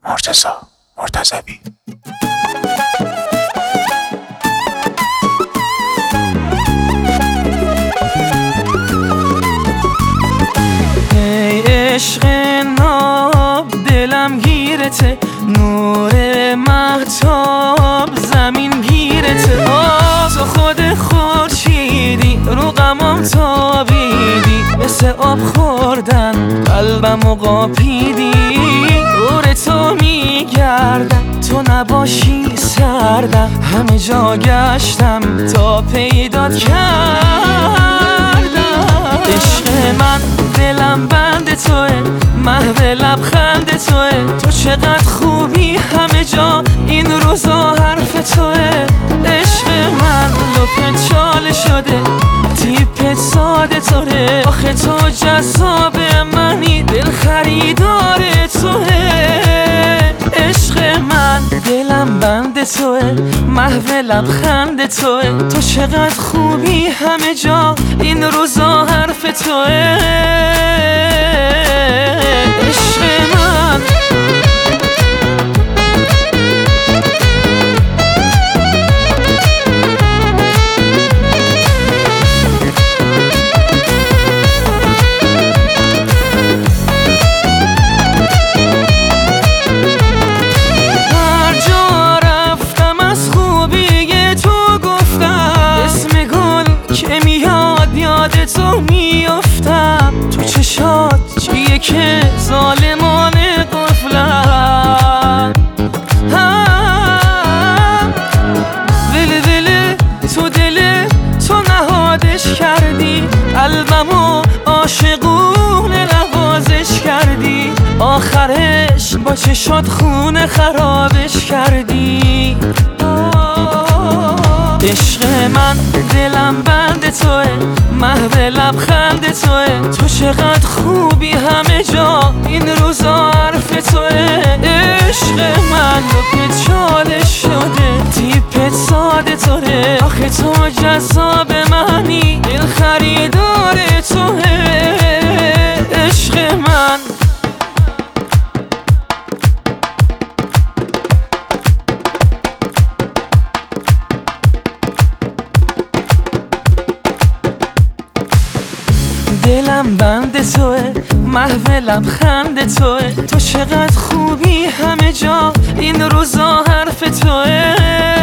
مرتضی مرتضوی. ای عشق ناب دلم گیرته، نور مهتاب زمین گیرته. تو خود خورشیدی رو غمام تابیدی، مثل آب خوردن قلبمو قاپیدی. دور تو میگردم تو نباشی سردم، همه جا گشتم تا پیدات کردم. عشق من دلم بند توه، محو لبخند توه. تو چقدر خوبی همه جا این روزا حرف توه. عشق من لپت چاله شده، تیپت ساده طوره. آخه تو جذاب منی، دل خریدار توه. عشق من دلم بند توه، محو لبخند توه. تو چقدر خوبی همه جا این روزا حرف توه. عشق من تو میافتم، تو چشات چیه که ظالمانه قفلم. وله وله تو دل تو نهادش کردی، قلبمو عاشقونه نوازش کردی. آخرش با چشات خونه خرابش کردی. عشق من دلم بند توه، محو لبخند توه. تو چقدر خوبی همه جا این روزا حرف توه. عشق من لپت چاله شده، تیپت ساده طوره. آخه تو جذاب منی، دل خریدار توه. عشق من دلم بند توه، محو لبخند توه. تو چقدر خوبی همه جا این روزا حرف توه.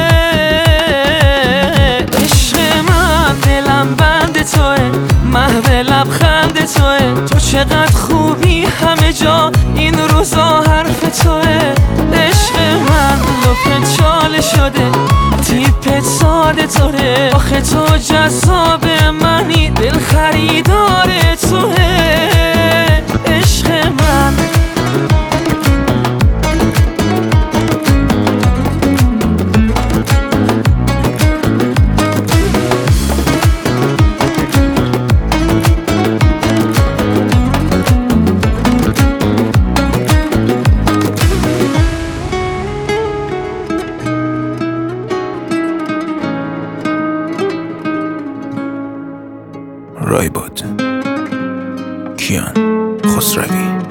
عشق من دلم بند توه، محو لبخند توه. تو چقدر خوبی همه جا این روزا حرف توه. عشق من لپت چاله شده، تیپت ساده طوره. آخه تو جذاب منی، دل خریدار توه. عشق من رایباد کیان خسروی.